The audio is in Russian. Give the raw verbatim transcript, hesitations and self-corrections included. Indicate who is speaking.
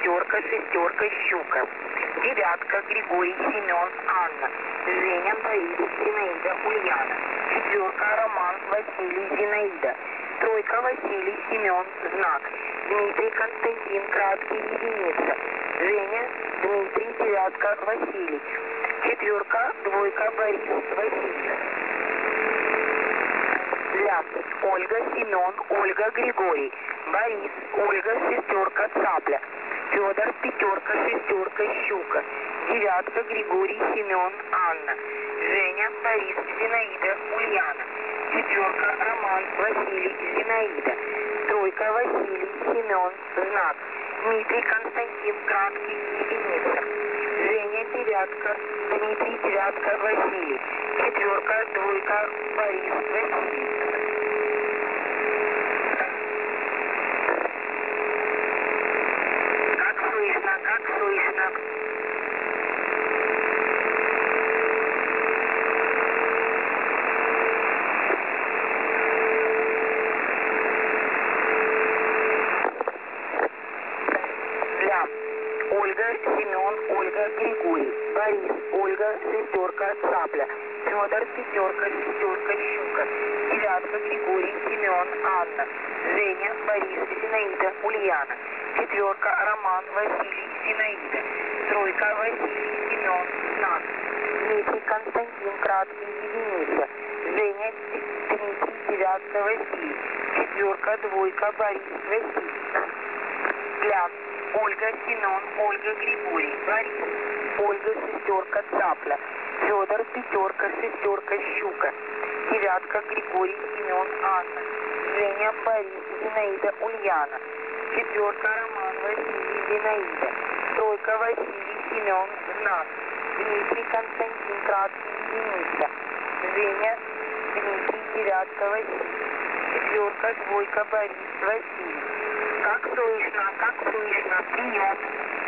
Speaker 1: пятерка, шестерка, щука. Девятка, Григорий, Семен, Анна. Женя, Борис, Зинаида, Ульяна. Четверка, Роман, Василий, Зинаида. Тройка, Василий, Семен, знак. Дмитрий, Константин, краткий, единица. Женя, Дмитрий, девятка, Василий. Четверка, двойка, Борис, Василий. Ля. Ольга, Семен, Ольга, Григорий. Борис, Ольга, шестерка, цапля. Федор, пятерка, шестерка, щука. Девятка, Григорий, Семен, Анна. Женя, Борис, Зинаида, Ульяна. Четверка, Роман, Василий, Зинаида. Тройка, Василий, Семен, знак. Дмитрий, Константин, краткий, единица. Женя, девятка, Дмитрий, девятка, Василий. Четверка, двойка, Борис, Василий. Как слышно, как слышно. Ля. Ольга, Семен, Ольга, Григорий. Борис, Ольга, шестерка, цапля. Федор, пятерка, шестерка, щука. Девятка, Григорий, Семен, Анна. Женя, Борис, Зинаида, Ульяна. Четверка, Роман, Василий, Зинаида. Тройка, Василий, Семен, знак. Дмитрий, Константин, краткий, единица. Женя, Дмитрий, девятка, Василий. Четверка, двойка, Борис, Василий. Ля. Ольга, Семен, Ольга, Григорий. Борис, Ольга, шестерка, цапля. Федор, пятерка, шестерка, щука. Девятка, Григорий, Семен, Анна. Женя, Борис, Зинаида, Ульяна. Четверка, Роман, Василий, Зинаида. Тройка, Василий, Семен, знак. Дмитрий, Константин, краткий, единица. Женя, Дмитрий, девятка, Василий. Четверка, двойка, Борис, Василий. Как слышно, как слышно, прием.